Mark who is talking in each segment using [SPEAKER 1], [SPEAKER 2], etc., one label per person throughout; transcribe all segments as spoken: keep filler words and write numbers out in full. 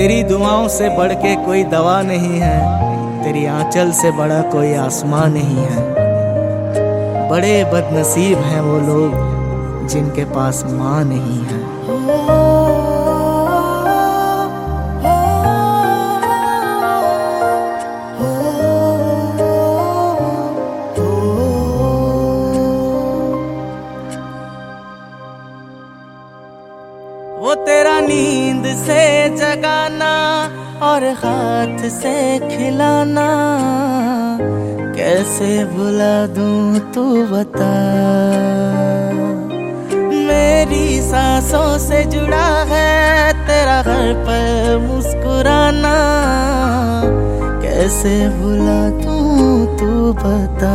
[SPEAKER 1] तेरी दुआओं से बढ़ के कोई दवा नहीं है, तेरी आंचल से बड़ा कोई आसमां नहीं है। बड़े बदनसीब हैं वो लोग जिनके पास माँ नहीं है। वो तेरा नींद से जगाना और हाथ से खिलाना कैसे भुला दूं तू बता। मेरी सांसों से जुड़ा है तेरा हर पल मुस्कुराना कैसे भुला दूं तू बता।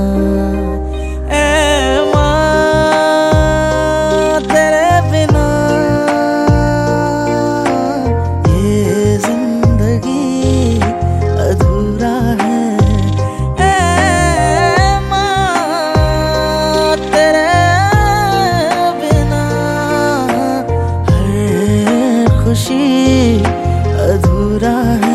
[SPEAKER 1] खुशी अधूरा है।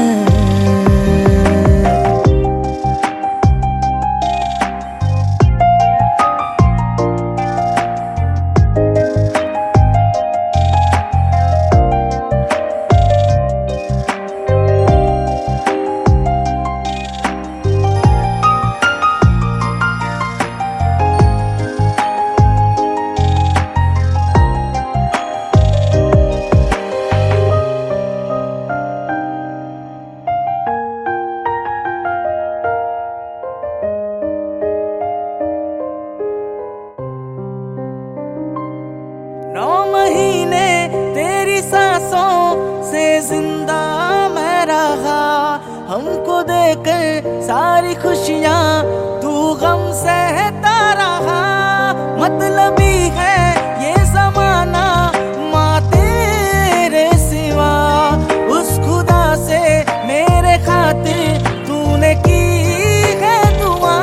[SPEAKER 1] नौ महीने तेरी सांसों से जिंदा मैं रहा, हमको देकर सारी खुशियाँ तू गम सहता रहा। मतलबी है ये ज़माना माँ तेरे सिवा, उस खुदा से मेरे खातिर तूने की है दुआ।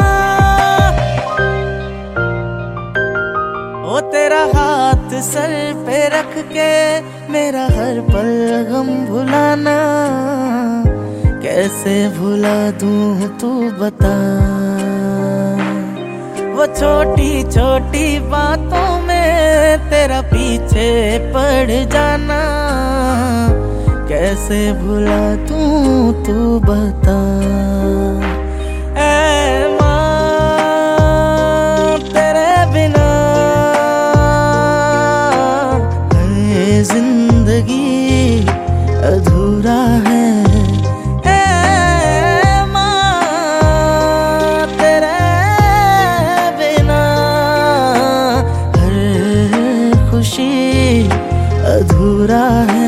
[SPEAKER 1] ओ तेरा हाथ सर पे रख के मेरा हर पल गम भुलाना कैसे भुला दूं तू बता। वो छोटी छोटी बातों में तेरा पीछे पड़ जाना कैसे भुला दूं तू बता। जिंदगी अधूरा है। ए माँ तेरे बिना हर खुशी अधूरा है।